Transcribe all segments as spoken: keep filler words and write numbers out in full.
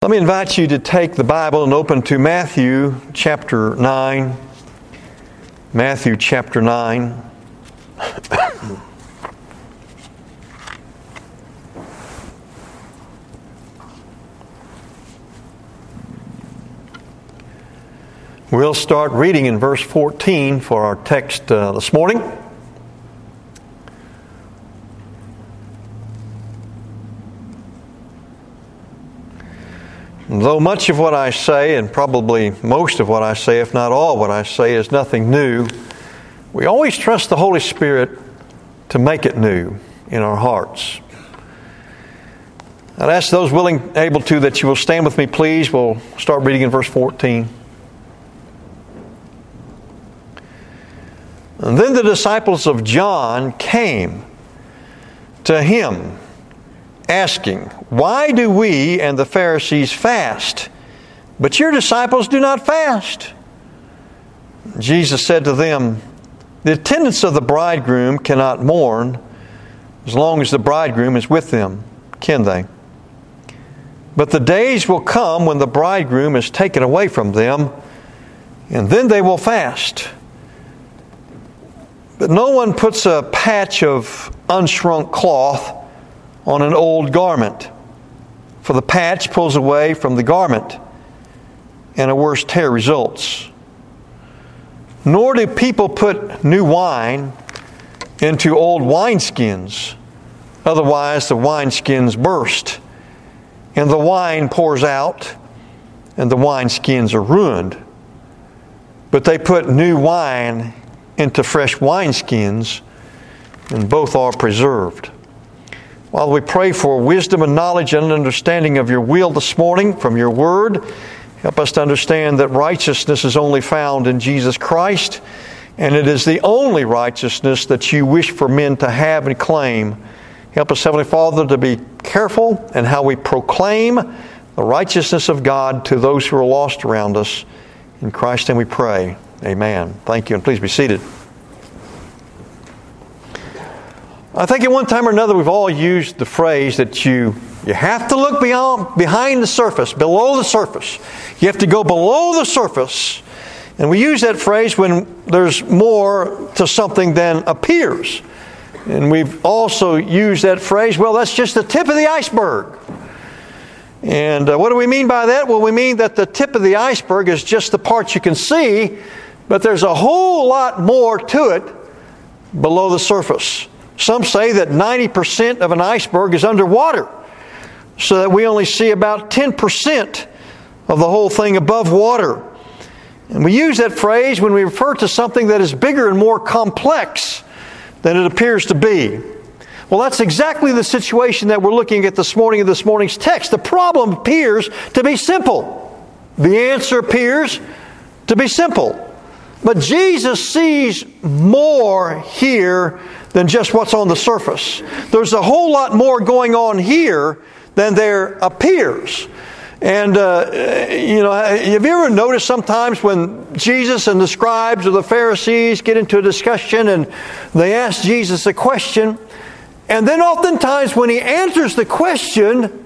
Let me invite you to take the Bible and open to Matthew chapter nine. Matthew chapter nine. We'll start reading in verse fourteen for our text uh, this morning. Though much of what I say, and probably most of what I say, if not all what I say, is nothing new, we always trust the Holy Spirit to make it new in our hearts. I'd ask those willing, able to, that you will stand with me, please. We'll start reading in verse fourteen. And then the disciples of John came to him, asking, "Why do we and the Pharisees fast, but your disciples do not fast?" Jesus said to them, "The attendants of the bridegroom cannot mourn as long as the bridegroom is with them, can they? But the days will come when the bridegroom is taken away from them, and then they will fast. But no one puts a patch of unshrunk cloth on an old garment, for the patch pulls away from the garment, and a worse tear results. Nor do people put new wine into old wineskins, otherwise the wineskins burst, and the wine pours out, and the wineskins are ruined. But they put new wine into fresh wineskins, and both are preserved." While we pray for wisdom and knowledge and understanding of your will this morning from your word, help us to understand that righteousness is only found in Jesus Christ, and it is the only righteousness that you wish for men to have and claim. Help us, Heavenly Father, to be careful in how we proclaim the righteousness of God to those who are lost around us. In Christ's name we pray. Amen. Thank you, and please be seated. I think at one time or another we've all used the phrase that you you have to look beyond, behind the surface, below the surface. You have to go below the surface. And we use that phrase when there's more to something than appears. And we've also used that phrase, well, that's just the tip of the iceberg. And uh, what do we mean by that? Well, we mean that the tip of the iceberg is just the part you can see, but there's a whole lot more to it below the surface. Some say that ninety percent of an iceberg is underwater, so that we only see about ten percent of the whole thing above water. And we use that phrase when we refer to something that is bigger and more complex than it appears to be. Well, that's exactly the situation that we're looking at this morning in this morning's text. The problem appears to be simple. The answer appears to be simple. But Jesus sees more here than just what's on the surface. There's a whole lot more going on here than there appears. And, uh, you know, have you ever noticed sometimes when Jesus and the scribes or the Pharisees get into a discussion and they ask Jesus a question, and then oftentimes when he answers the question,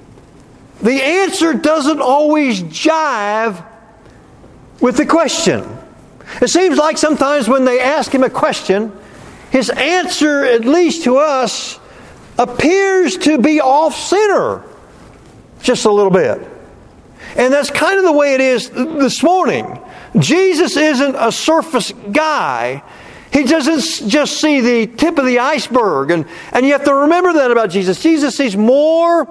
the answer doesn't always jive with the question. It seems like sometimes when they ask him a question, his answer, at least to us, appears to be off-center just a little bit. And that's kind of the way it is this morning. Jesus isn't a surface guy. He doesn't just see the tip of the iceberg. And, and you have to remember that about Jesus. Jesus sees more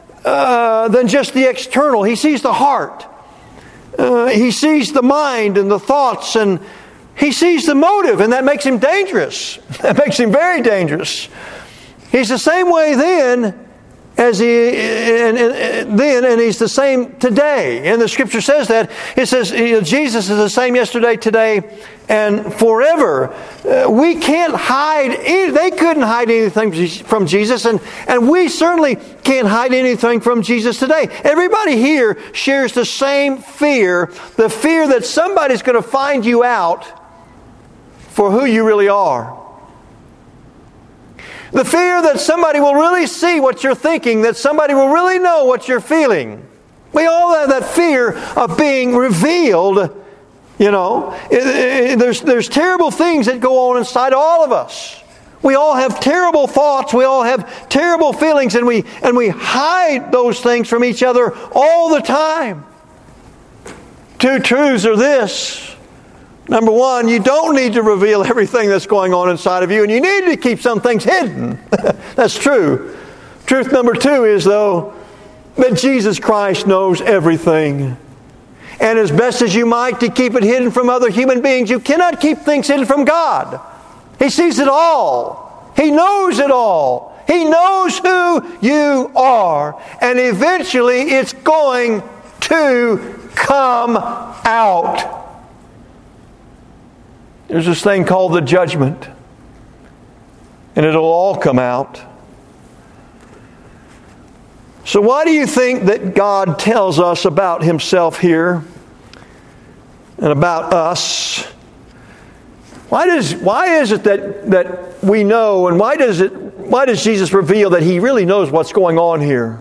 uh, than just the external. He sees the heart. Uh, he sees the mind and the thoughts, and he sees the motive, and that makes him dangerous. That makes him very dangerous. He's the same way then as he and, and, then, and he's the same today. And the Scripture says that. It says you know, Jesus is the same yesterday, today, and forever. Uh, we can't hide. Any, they couldn't hide anything from Jesus, and and we certainly can't hide anything from Jesus today. Everybody here shares the same fear, the fear that somebody's going to find you out for who you really are. The fear that somebody will really see what you're thinking, that somebody will really know what you're feeling. We all have that fear of being revealed. You know, it, it, there's, there's terrible things that go on inside all of us. We all have terrible thoughts. We all have terrible feelings, and we, and we hide those things from each other all the time. Two truths are this. Number one, you don't need to reveal everything that's going on inside of you, and you need to keep some things hidden. That's true. Truth number two is, though, that Jesus Christ knows everything. And as best as you might to keep it hidden from other human beings, you cannot keep things hidden from God. He sees it all. He knows it all. He knows who you are. And eventually it's going to come out. There's this thing called the judgment. And it'll all come out. So why do you think that God tells us about Himself here and about us? Why does why is it that, that we know, and why does it why does Jesus reveal that He really knows what's going on here?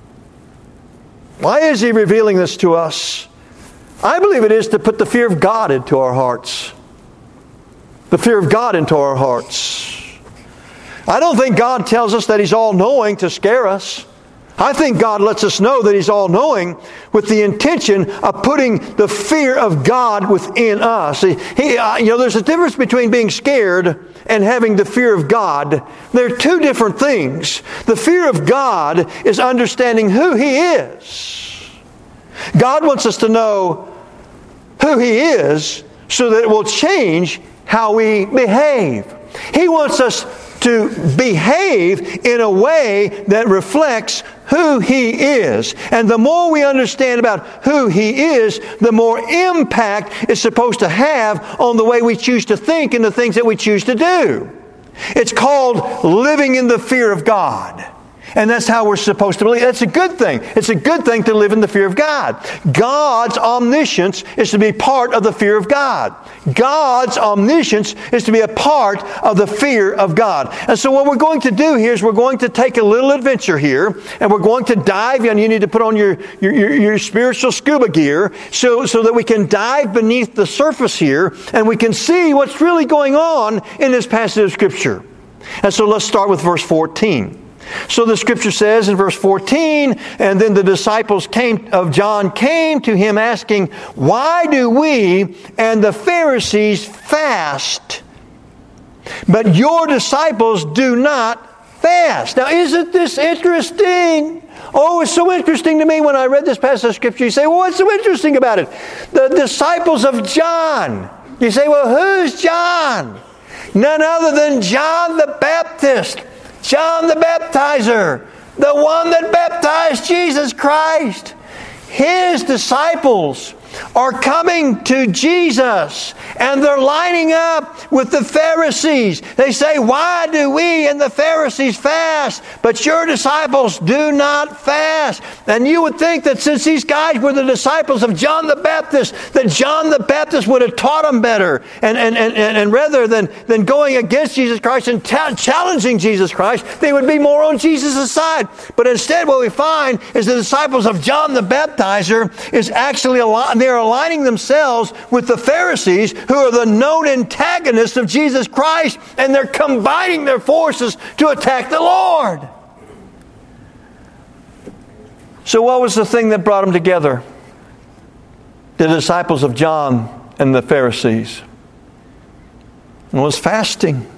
Why is He revealing this to us? I believe it is to put the fear of God into our hearts. The fear of God into our hearts. I don't think God tells us that He's all-knowing to scare us. I think God lets us know that He's all-knowing with the intention of putting the fear of God within us. He, he, uh, you know, there's a difference between being scared and having the fear of God. They're two different things. The fear of God is understanding who He is. God wants us to know who He is so that it will change how we behave. He wants us to behave in a way that reflects who He is. And the more we understand about who He is, the more impact it's supposed to have on the way we choose to think and the things that we choose to do. It's called living in the fear of God. And that's how we're supposed to believe. That's a good thing. It's a good thing to live in the fear of God. God's omniscience is to be part of the fear of God. God's omniscience is to be a part of the fear of God. And so what we're going to do here is we're going to take a little adventure here, and we're going to dive in. You need to put on your, your, your, your spiritual scuba gear so, so that we can dive beneath the surface here, and we can see what's really going on in this passage of Scripture. And so let's start with verse fourteen. So the Scripture says in verse fourteen, and then the disciples came of John came to Him asking, "Why do we and the Pharisees fast, but your disciples do not fast?" Now isn't this interesting? Oh, it's so interesting to me when I read this passage of Scripture. You say, well, what's so interesting about it? The disciples of John. You say, well, who's John? None other than John the Baptist. John the Baptizer, the one that baptized Jesus Christ. His disciples are coming to Jesus, and they're lining up with the Pharisees. They say, "Why do we and the Pharisees fast, but your disciples do not fast?" And you would think that since these guys were the disciples of John the Baptist, that John the Baptist would have taught them better. And, and, and, and rather than, than going against Jesus Christ and ta- challenging Jesus Christ, they would be more on Jesus' side. But instead what we find is the disciples of John the Baptizer is actually a lot. They're aligning themselves with the Pharisees, who are the known antagonists of Jesus Christ, and they're combining their forces to attack the Lord. So what was the thing that brought them together? The disciples of John and the Pharisees. It was fasting.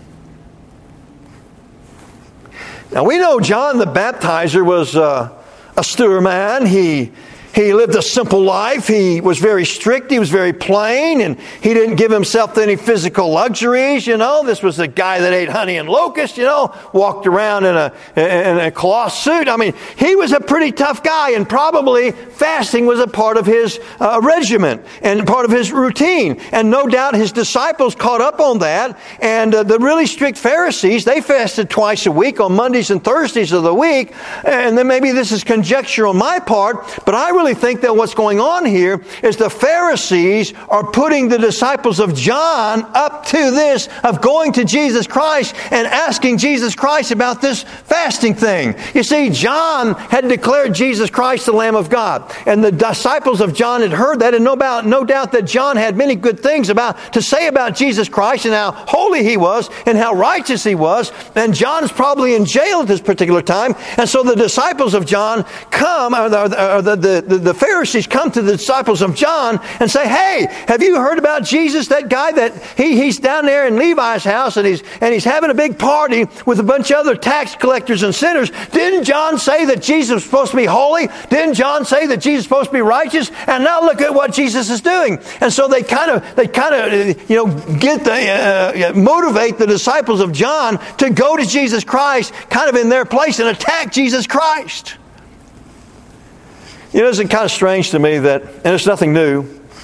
Now we know John the Baptizer was uh, a austere man. He He lived a simple life. He was very strict. He was very plain. And he didn't give himself to any physical luxuries, you know. This was a guy that ate honey and locusts, you know, walked around in a, in a cloth suit. I mean, he was a pretty tough guy, and probably fasting was a part of his uh, regimen and part of his routine. And no doubt his disciples caught up on that. And uh, the really strict Pharisees, they fasted twice a week on Mondays and Thursdays of the week. And then maybe this is conjecture on my part, but I really think that what's going on here is the Pharisees are putting the disciples of John up to this of going to Jesus Christ and asking Jesus Christ about this fasting thing. You see, John had declared Jesus Christ the Lamb of God. And the disciples of John had heard that, and no doubt, no doubt that John had many good things about to say about Jesus Christ and how holy He was and how righteous He was. And John's probably in jail at this particular time. And so the disciples of John come, or the, or the, the, the Pharisees come to the disciples of John and say, hey, have you heard about Jesus, that guy that he, he's down there in Levi's house and he's, and he's having a big party with a bunch of other tax collectors and sinners? Didn't John say that Jesus was supposed to be holy? Didn't John say that Jesus is supposed to be righteous? And now look at what Jesus is doing. And so they kind of, they kind of, you know, get the, uh, motivate the disciples of John to go to Jesus Christ kind of in their place and attack Jesus Christ. You know, isn't it kind of strange to me that, and it's nothing new,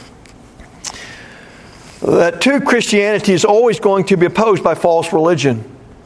that true Christianity is always going to be opposed by false religion.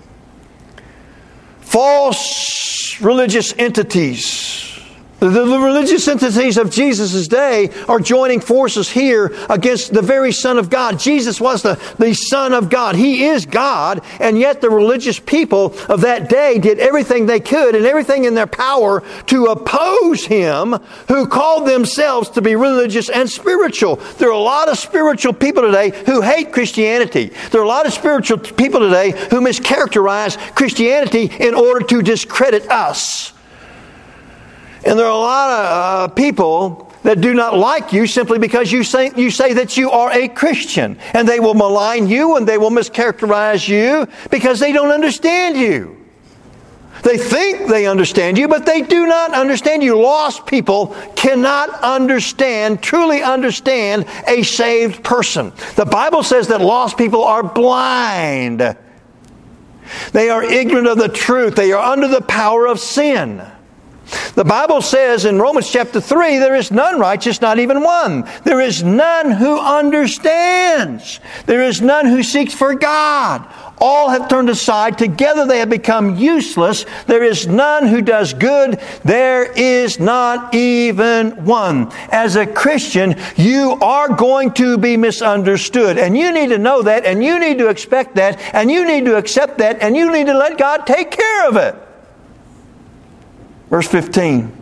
False religious entities. The, the religious entities of Jesus' day are joining forces here against the very Son of God. Jesus was the, the Son of God. He is God, and yet the religious people of that day did everything they could and everything in their power to oppose Him, who called themselves to be religious and spiritual. There are a lot of spiritual people today who hate Christianity. There are a lot of spiritual people today who mischaracterize Christianity in order to discredit us. And there are a lot of uh, people that do not like you simply because you say, you say that you are a Christian. And they will malign you and they will mischaracterize you because they don't understand you. They think they understand you, but they do not understand you. Lost people cannot understand, truly understand a saved person. The Bible says that lost people are blind. They are ignorant of the truth. They are under the power of sin. The Bible says in Romans chapter three, there is none righteous, not even one. There is none who understands. There is none who seeks for God. All have turned aside. Together they have become useless. There is none who does good. There is not even one. As a Christian, you are going to be misunderstood. And you need to know that, and you need to expect that, and you need to accept that, and you need to let God take care of it. Verse fifteen.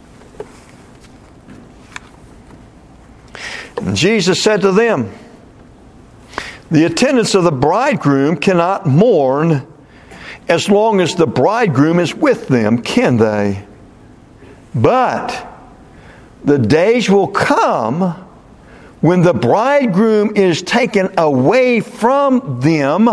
And Jesus said to them, the attendants of the bridegroom cannot mourn as long as the bridegroom is with them, can they? But the days will come when the bridegroom is taken away from them,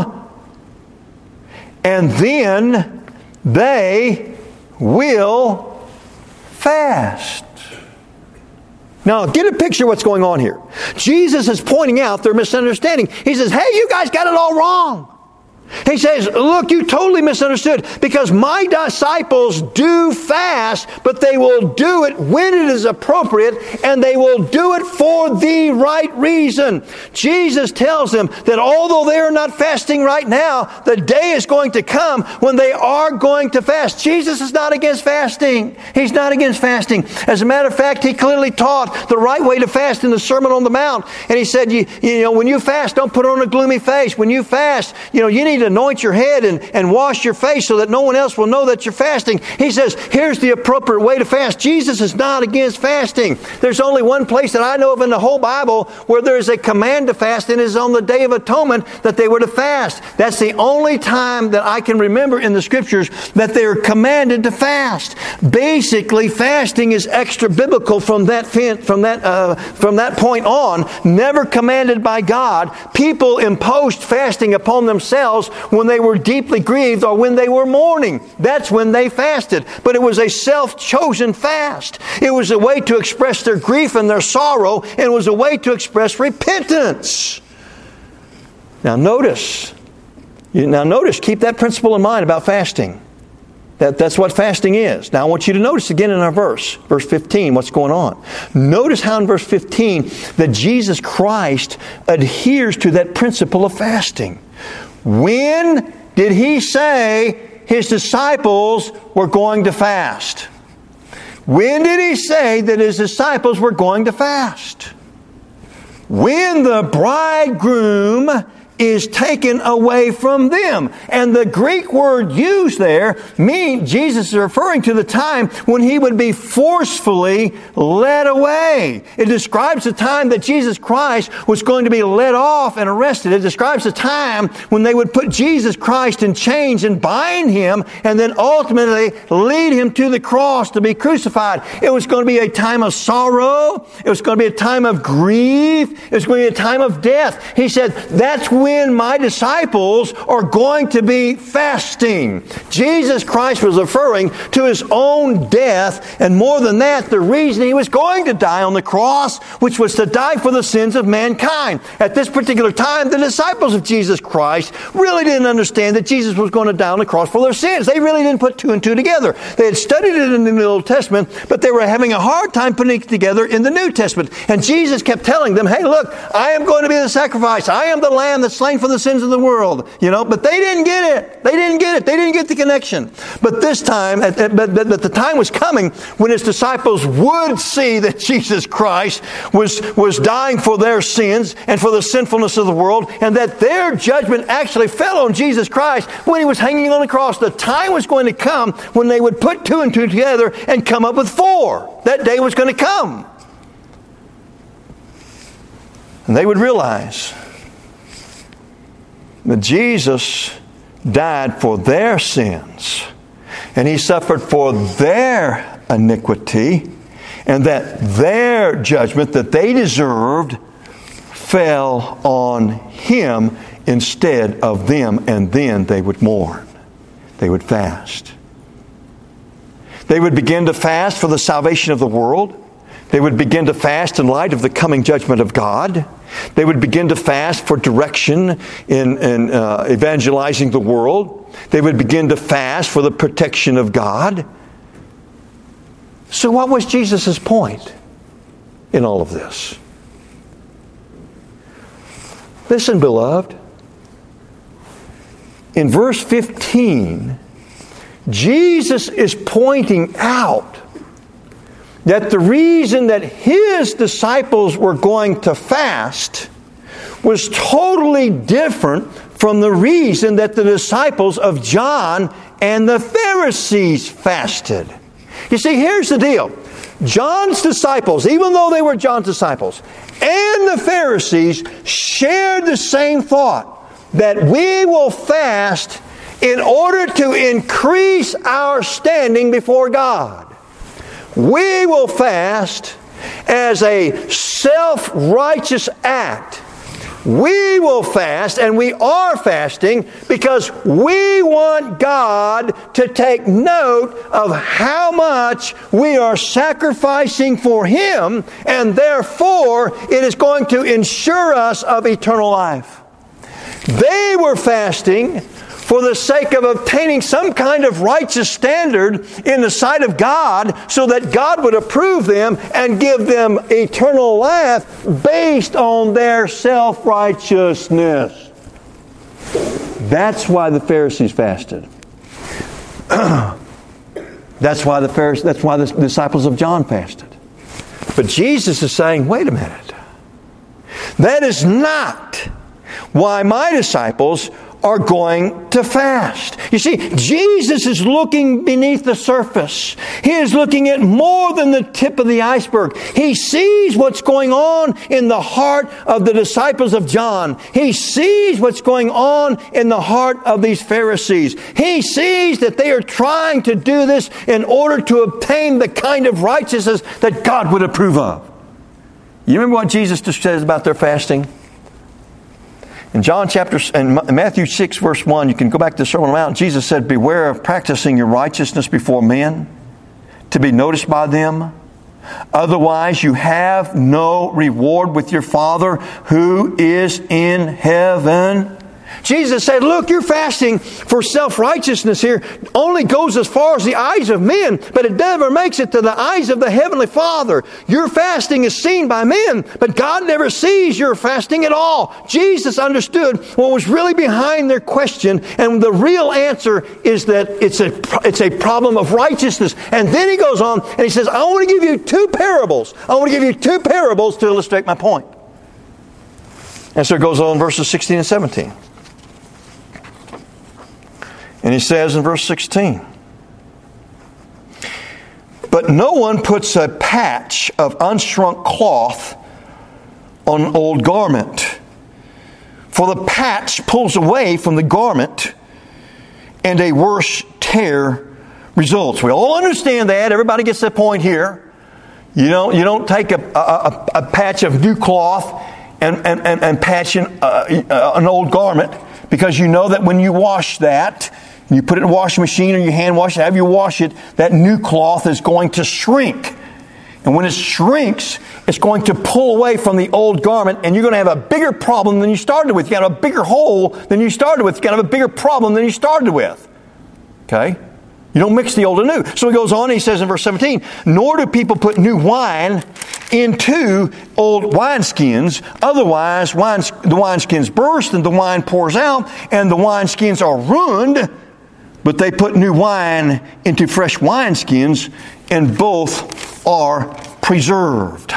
and then they will fast. Now, get a picture of what's going on here. Jesus is pointing out their misunderstanding. He says, hey, you guys got it all wrong. He says, look, you totally misunderstood, because my disciples do fast, but they will do it when it is appropriate, and they will do it for the right reason. Jesus tells them that although they are not fasting right now, the day is going to come when they are going to fast. Jesus is not against fasting. He's not against fasting. As a matter of fact, He clearly taught the right way to fast in the Sermon on the Mount. And He said, you, you know, when you fast, don't put on a gloomy face. When you fast, you know, you need to anoint your head and, and wash your face so that no one else will know that you're fasting. He says, here's the appropriate way to fast. Jesus is not against fasting. There's only one place that I know of in the whole Bible where there is a command to fast, and it is on the Day of Atonement that they were to fast. That's the only time that I can remember in the Scriptures that they are commanded to fast. Basically, fasting is extra biblical from that from that uh, from that point on. Never commanded by God. People imposed fasting upon themselves when they were deeply grieved or when they were mourning. That's when they fasted. But it was a self-chosen fast. It was a way to express their grief and their sorrow, and it was a way to express repentance. Now notice, now notice, keep that principle in mind about fasting. That, that's what fasting is. Now I want you to notice again in our verse, verse fifteen, what's going on. Notice how in verse fifteen that Jesus Christ adheres to that principle of fasting. When did He say His disciples were going to fast? When did He say that His disciples were going to fast? When the bridegroom is taken away from them. And the Greek word used there means Jesus is referring to the time when He would be forcefully led away. It describes the time that Jesus Christ was going to be led off and arrested. It describes the time when they would put Jesus Christ in chains and bind Him and then ultimately lead Him to the cross to be crucified. It was going to be a time of sorrow. It was going to be a time of grief. It was going to be a time of death. He said, that's when when my disciples are going to be fasting. Jesus Christ was referring to His own death, and more than that, the reason He was going to die on the cross, which was to die for the sins of mankind. At this particular time, the disciples of Jesus Christ really didn't understand that Jesus was going to die on the cross for their sins. They really didn't put two and two together. They had studied it in the Old Testament, but they were having a hard time putting it together in the New Testament. And Jesus kept telling them, hey, look, I am going to be the sacrifice. I am the Lamb that's slain for the sins of the world. You know, but they didn't get it. They didn't get it. They didn't get the connection. But this time, but, but, but the time was coming when His disciples would see that Jesus Christ was, was dying for their sins and for the sinfulness of the world, and that their judgment actually fell on Jesus Christ when He was hanging on the cross. The time was going to come when they would put two and two together and come up with four. That day was going to come. And they would realize that Jesus died for their sins, and He suffered for their iniquity, and that their judgment that they deserved fell on Him instead of them, and then they would mourn. They would fast. They would begin to fast for the salvation of the world. They would begin to fast in light of the coming judgment of God. They would begin to fast for direction in, in uh, evangelizing the world. They would begin to fast for the protection of God. So what was Jesus' point in all of this? Listen, beloved. In verse fifteen, Jesus is pointing out that the reason that His disciples were going to fast was totally different from the reason that the disciples of John and the Pharisees fasted. You see, here's the deal. John's disciples, even though they were John's disciples, and the Pharisees shared the same thought, that we will fast in order to increase our standing before God. We will fast as a self-righteous act. We will fast, and we are fasting, because we want God to take note of how much we are sacrificing for Him, and therefore it is going to ensure us of eternal life. They were fasting for the sake of obtaining some kind of righteous standard in the sight of God, so that God would approve them and give them eternal life based on their self-righteousness. That's why the Pharisees fasted. That's why the Pharisees, that's why the disciples of John fasted. But Jesus is saying, wait a minute. That is not why my disciples are going to fast. You see, Jesus is looking beneath the surface. He is looking at more than the tip of the iceberg. He sees what's going on in the heart of the disciples of John. He sees what's going on in the heart of these Pharisees. He sees that they are trying to do this in order to obtain the kind of righteousness that God would approve of. You remember what Jesus says about their fasting? In John chapter, in Matthew six verse one, you can go back to the Sermon on the Mount. Jesus said, beware of practicing your righteousness before men, to be noticed by them. Otherwise you have no reward with your Father who is in heaven. Jesus said, look, your fasting for self-righteousness here only goes as far as the eyes of men, but it never makes it to the eyes of the Heavenly Father. Your fasting is seen by men, but God never sees your fasting at all. Jesus understood what was really behind their question, and the real answer is that it's a, it's a problem of righteousness. And then he goes on and he says, I want to give you two parables. I want to give you two parables to illustrate my point. And so it goes on in verses sixteen and seventeen. And he says in verse sixteen, but no one puts a patch of unshrunk cloth on an old garment, for the patch pulls away from the garment, and a worse tear results. We all understand that. Everybody gets that point here. You don't, you don't take a, a, a patch of new cloth and, and, and, and patch in, uh, an old garment, because you know that when you wash that, you put it in a washing machine or you hand wash it, however you wash it, that new cloth is going to shrink. And when it shrinks, it's going to pull away from the old garment, and you're going to have a bigger problem than you started with. You got a bigger hole than you started with. You got to have a bigger problem than you started with. Okay? You don't mix the old and new. So he goes on and he says in verse seventeen, nor do people put new wine into old wineskins. Otherwise, wine, the wineskins burst and the wine pours out, and the wineskins are ruined. But they put new wine into fresh wineskins, and both are preserved.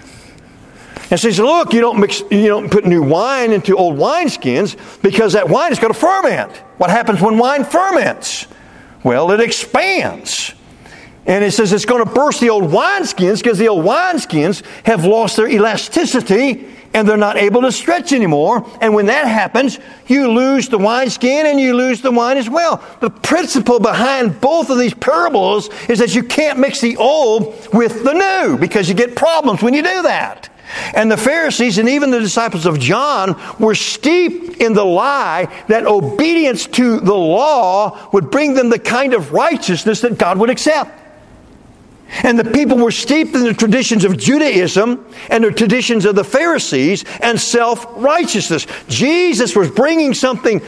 And so he says, look, you don't mix, you don't put new wine into old wineskins, because that wine is going to ferment. What happens when wine ferments? Well, it expands. And it says it's going to burst the old wineskins, because the old wineskins have lost their elasticity and they're not able to stretch anymore. And when that happens, you lose the wineskin and you lose the wine as well. The principle behind both of these parables is that you can't mix the old with the new, because you get problems when you do that. And the Pharisees and even the disciples of John were steeped in the lie that obedience to the law would bring them the kind of righteousness that God would accept. And the people were steeped in the traditions of Judaism and the traditions of the Pharisees and self-righteousness. Jesus was bringing something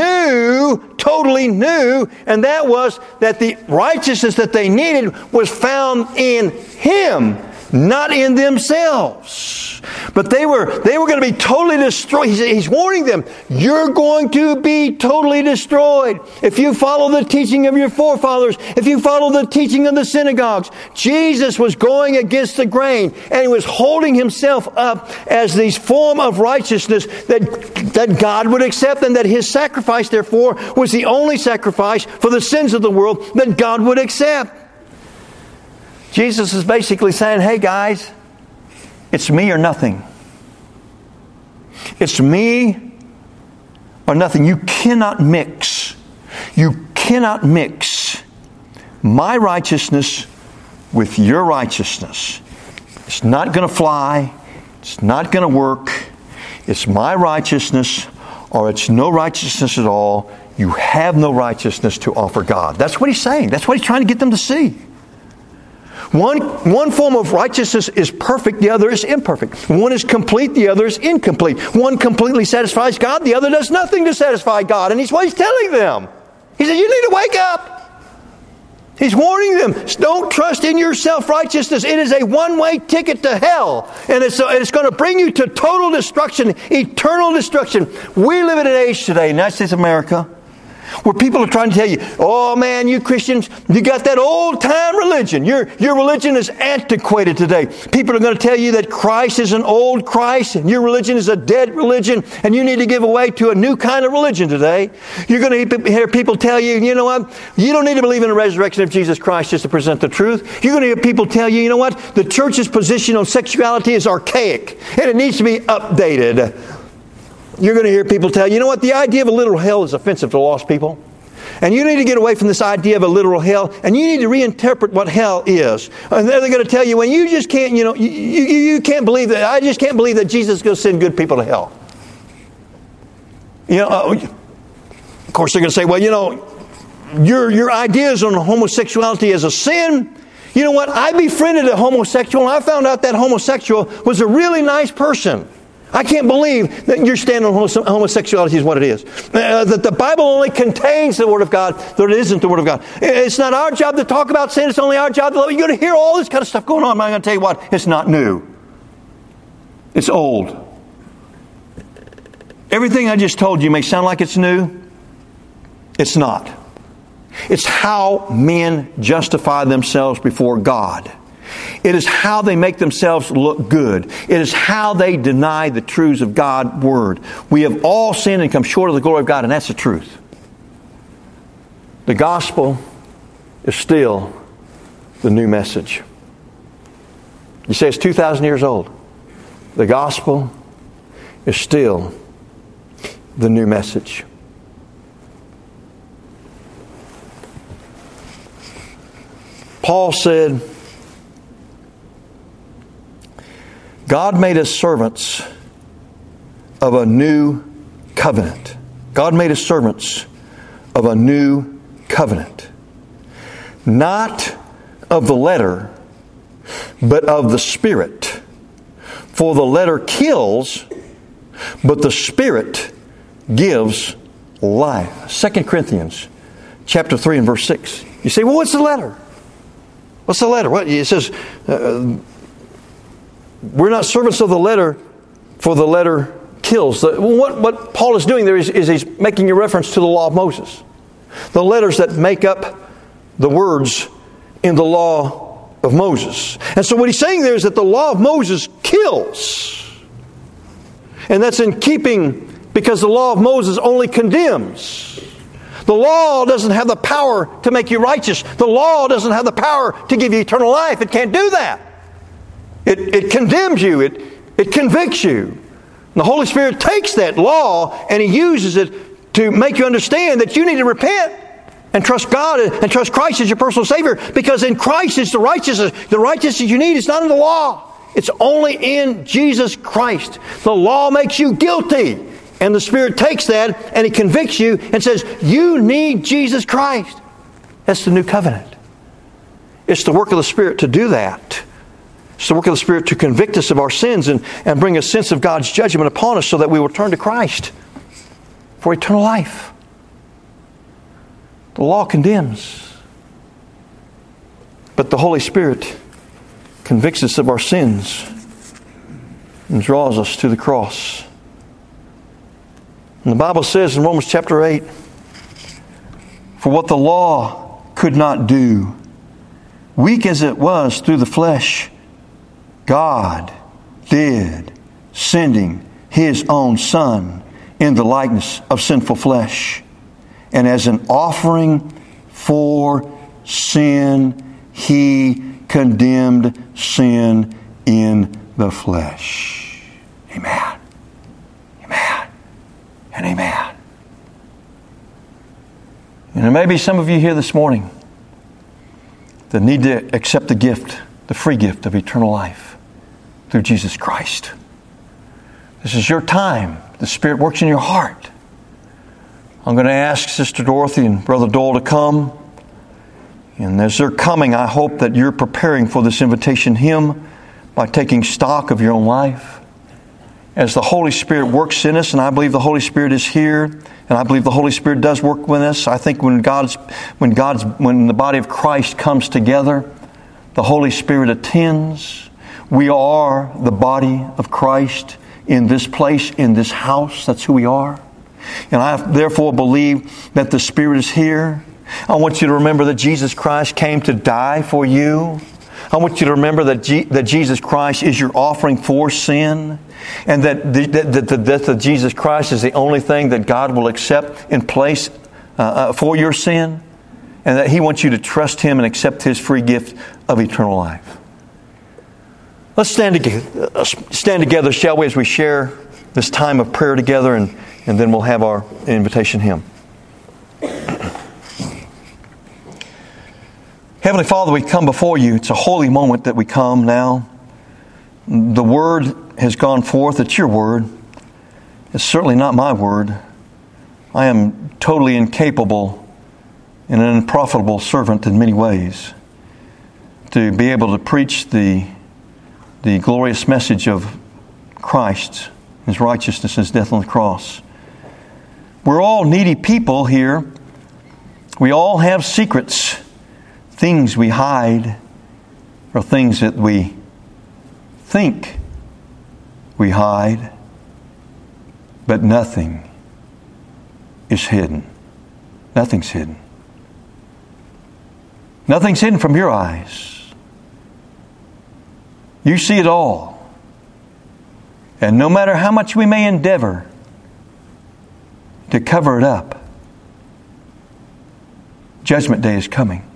new, totally new, and that was that the righteousness that they needed was found in Him, not in themselves. But they were they were going to be totally destroyed. He's, he's warning them, you're going to be totally destroyed if you follow the teaching of your forefathers, if you follow the teaching of the synagogues. Jesus was going against the grain, and He was holding Himself up as this form of righteousness that, that God would accept, and that His sacrifice, therefore, was the only sacrifice for the sins of the world that God would accept. Jesus is basically saying, hey guys, it's me or nothing. It's me or nothing. You cannot mix. You cannot mix my righteousness with your righteousness. It's not going to fly. It's not going to work. It's my righteousness or it's no righteousness at all. You have no righteousness to offer God. That's what He's saying. That's what He's trying to get them to see. One, one form of righteousness is perfect, the other is imperfect. One is complete, the other is incomplete. One completely satisfies God, the other does nothing to satisfy God. And He's what He's telling them. He said, you need to wake up. He's warning them, don't trust in your self-righteousness. It is a one-way ticket to hell. And it's, it's going to bring you to total destruction, eternal destruction. We live in an age today, United States of America, where people are trying to tell you, oh man, you Christians, you got that old-time religion. Your, your religion is antiquated today. People are going to tell you that Christ is an old Christ and your religion is a dead religion and you need to give away to a new kind of religion today. You're going to hear people tell you, you know what, you don't need to believe in the resurrection of Jesus Christ just to present the truth. You're going to hear people tell you, you know what, the church's position on sexuality is archaic and it needs to be updated. You're going to hear people tell you, you know what, the idea of a literal hell is offensive to lost people. And you need to get away from this idea of a literal hell, and you need to reinterpret what hell is. And they're going to tell you, when you just can't, you know, you, you, you can't believe that, I just can't believe that Jesus is going to send good people to hell. You know, uh, of course they're going to say, well, you know, your, your ideas on homosexuality as a sin, you know what, I befriended a homosexual, and I found out that homosexual was a really nice person. I can't believe that your stand on homosexuality is what it is. Uh, that the Bible only contains the Word of God, that it isn't the Word of God. It's not our job to talk about sin. It's only our job to love it. You're going to hear all this kind of stuff going on. I'm going to tell you what, it's not new. It's old. Everything I just told you may sound like it's new. It's not. It's how men justify themselves before God. It is how they make themselves look good. It is how they deny the truths of God's Word. We have all sinned and come short of the glory of God, and that's the truth. The gospel is still the new message. You say it's two thousand years old. The gospel is still the new message. Paul said, God made us servants of a new covenant. God made us servants of a new covenant. Not of the letter, but of the Spirit. For the letter kills, but the Spirit gives life. Second Corinthians chapter three and verse six. You say, well, what's the letter? What's the letter? What? It says, uh, we're not servants of the letter, for the letter kills. The, what, what Paul is doing there is, is he's making a reference to the law of Moses. The letters that make up the words in the law of Moses. And so what he's saying there is that the law of Moses kills. And that's in keeping, because the law of Moses only condemns. The law doesn't have the power to make you righteous. The law doesn't have the power to give you eternal life. It can't do that. It, it condemns you. It, it convicts you. And the Holy Spirit takes that law and He uses it to make you understand that you need to repent and trust God and trust Christ as your personal Savior, because in Christ is the righteousness. The righteousness you need is not in the law. It's only in Jesus Christ. The law makes you guilty. And the Spirit takes that and He convicts you and says, you need Jesus Christ. That's the new covenant. It's the work of the Spirit to do that. It's the work of the Spirit to convict us of our sins and, and bring a sense of God's judgment upon us so that we will turn to Christ for eternal life. The law condemns, but the Holy Spirit convicts us of our sins and draws us to the cross. And the Bible says in Romans chapter eight, for what the law could not do, weak as it was through the flesh, God did, sending His own Son in the likeness of sinful flesh. And as an offering for sin, He condemned sin in the flesh. Amen. Amen. And amen. And there may be some of you here this morning that need to accept the gift, the free gift of eternal life through Jesus Christ. This is your time. The Spirit works in your heart. I'm going to ask Sister Dorothy and Brother Dole to come. And as they're coming, I hope that you're preparing for this invitation hymn by taking stock of your own life. As the Holy Spirit works in us, and I believe the Holy Spirit is here, and I believe the Holy Spirit does work with us. I think when God's, when God's, when the body of Christ comes together, the Holy Spirit attends. We are the body of Christ in this place, in this house. That's who we are. And I therefore believe that the Spirit is here. I want you to remember that Jesus Christ came to die for you. I want you to remember that, G- that Jesus Christ is your offering for sin. And that the, that the death of Jesus Christ is the only thing that God will accept in place uh, uh, for your sin. And that He wants you to trust Him and accept His free gift of eternal life. Let's stand together, uh, stand together, shall we, as we share this time of prayer together, and, and then we'll have our invitation hymn. Heavenly Father, we come before You. It's a holy moment that we come now. The Word has gone forth. It's Your Word. It's certainly not my word. I am totally incapable and an unprofitable servant in many ways to be able to preach the, the glorious message of Christ His righteousness, His death on the cross. We're all needy people here. We all have secrets, things we hide, or things that we think we hide, but nothing is hidden. Nothing's hidden. Nothing's hidden from your eyes. You see it all. And no matter how much we may endeavor to cover it up, Judgment Day is coming.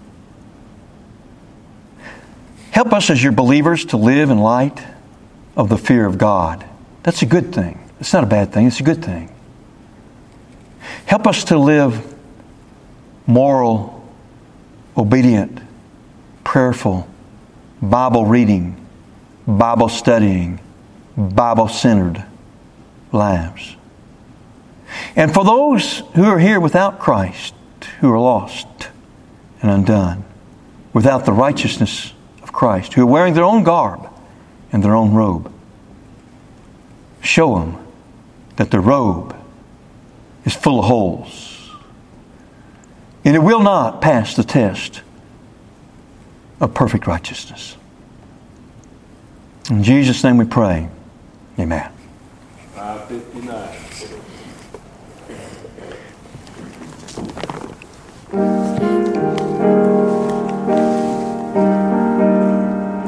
Help us as your believers to live in light of the fear of God. That's a good thing. It's not a bad thing. It's a good thing. Help us to live moral, obedient, prayerful, Bible reading, Bible studying, Bible-centered lives. And for those who are here without Christ, who are lost and undone, without the righteousness of Christ, who are wearing their own garb and their own robe, show them that the robe is full of holes. And it will not pass the test of perfect righteousness. In Jesus' name we pray. Amen. five fifty-nine.